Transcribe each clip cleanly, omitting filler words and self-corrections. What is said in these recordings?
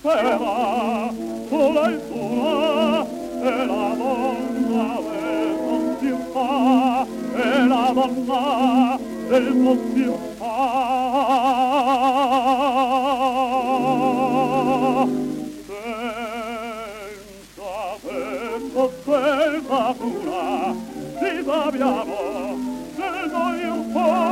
sera, sola e sola, e la donna del non si fa, e la donna del non si fa. Senza cura, ci sappiamo, senza io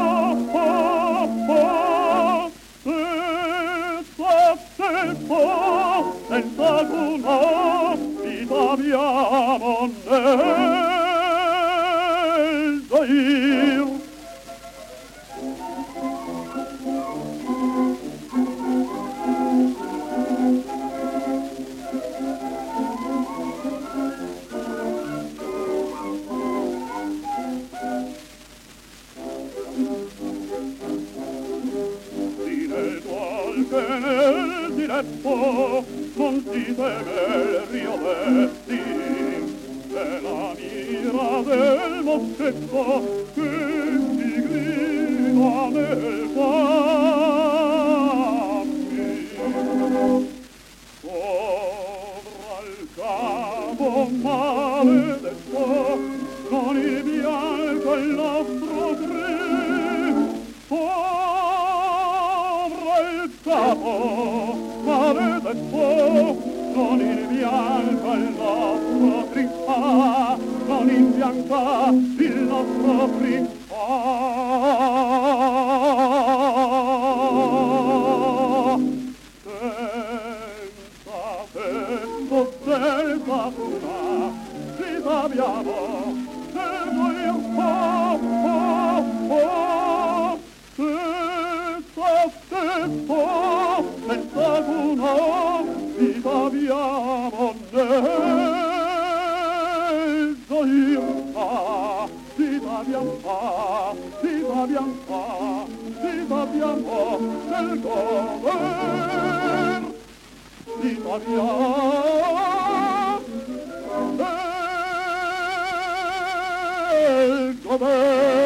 senza cura, ci sappiamo nel io. Che nel diretto non si teme il rio Vetti e la mira del moschetto che si grida nel cammino. Sopra il capo maledetto non il bianco il nostro capo maledetto non imbianca il nostro trippa, non imbianca il nostro trippa. Senza tempo, senza cura, ci sappiamo, senza io senza cura ci sappiamo nel gioia, ci sappiamo, ci sappiamo, ci sappiamo nel gover, ci sappiamo nel gover.